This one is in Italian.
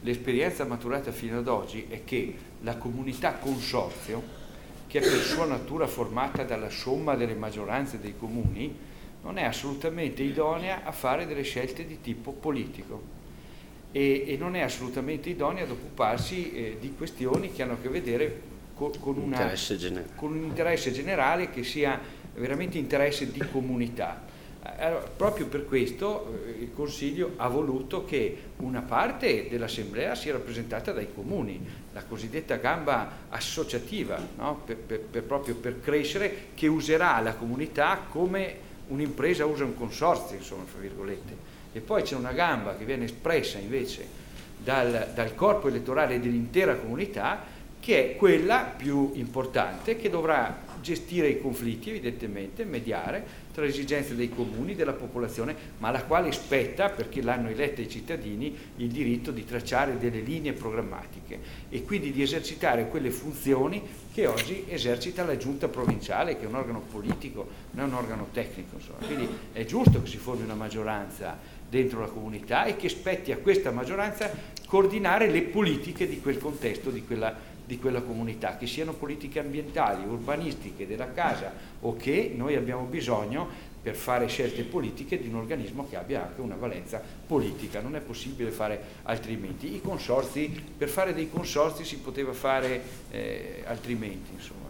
l'esperienza maturata fino ad oggi è che la comunità consorzio, che è per sua natura formata dalla somma delle maggioranze dei comuni, non è assolutamente idonea a fare delle scelte di tipo politico e non è assolutamente idonea ad occuparsi di questioni che hanno a che vedere con un interesse generale che sia veramente interesse di comunità. Allora, proprio per questo il Consiglio ha voluto che una parte dell'Assemblea sia rappresentata dai comuni, la cosiddetta gamba associativa, no? Proprio per crescere, che userà la comunità come un'impresa usa un consorzio, insomma, fra virgolette. E poi c'è una gamba che viene espressa invece dal corpo elettorale dell'intera comunità, che è quella più importante, che dovrà gestire i conflitti, evidentemente, mediare tra le esigenze dei comuni, della popolazione, ma alla quale spetta, perché l'hanno eletta i cittadini, il diritto di tracciare delle linee programmatiche e quindi di esercitare quelle funzioni che oggi esercita la giunta provinciale, che è un organo politico, non è un organo tecnico, insomma. Quindi è giusto che si formi una maggioranza dentro la comunità e che spetti a questa maggioranza coordinare le politiche di quel contesto, di quella comunità, che siano politiche ambientali, urbanistiche, della casa, o che noi abbiamo bisogno per fare scelte politiche di un organismo che abbia anche una valenza politica. Non è possibile fare altrimenti. I consorzi, per fare dei consorzi si poteva fare altrimenti, insomma.